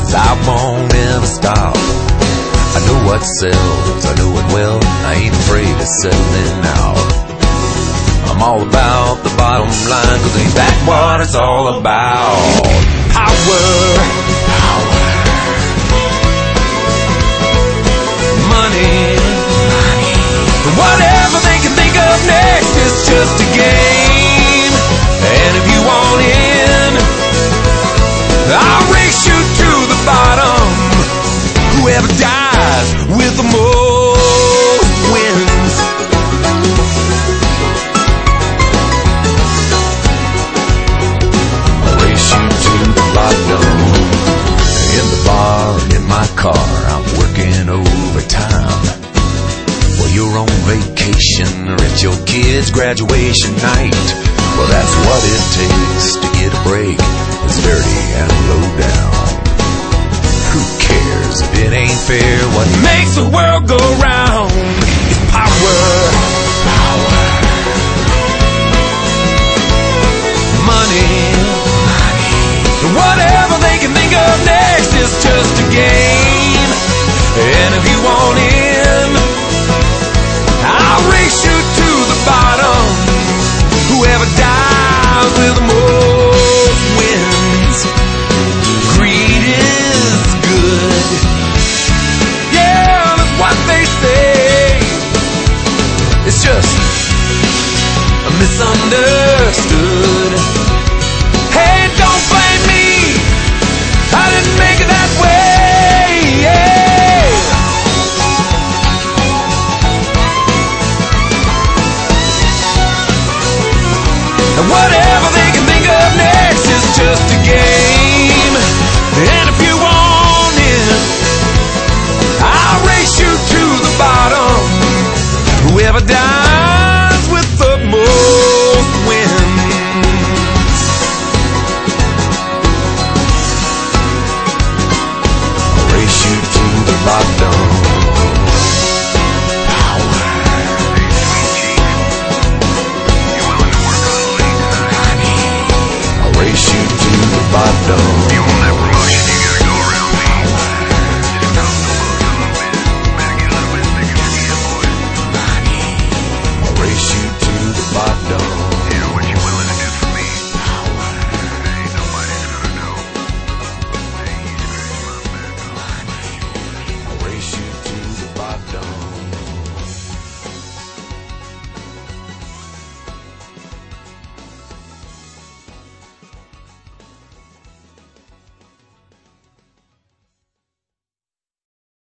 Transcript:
'cause I won't ever stop. I know what sells, I know it well, I ain't afraid of selling out. I'm all about the bottom line, 'cause ain't that what it's all about? Power, money, whatever they can think of next is just a game. And if you want in, I'll race you to the bottom. Whoever dies with the most wins. I'll race you to the bottom. In the bar, in my car, I'm working overtime. Well, you're on vacation or it's your kid's graduation night. Well, that's what it takes to get a break. It's dirty and low down. Who cares if it ain't fair? What makes the world go round is power. Money. Whatever they can think of next is just a game. And if you want in, I'll race you to the bottom. Whoever dies with the most wins. Greed is good. Yeah, that's what they say. It's just misunderstood. Hey, don't blame me, I didn't make it that way. Yeah. And whatever they can think of next is just a game. And if you want in, I'll race you to the bottom. Whoever dies with the most wins. I'll race you to the bottom. Race you to the bottom.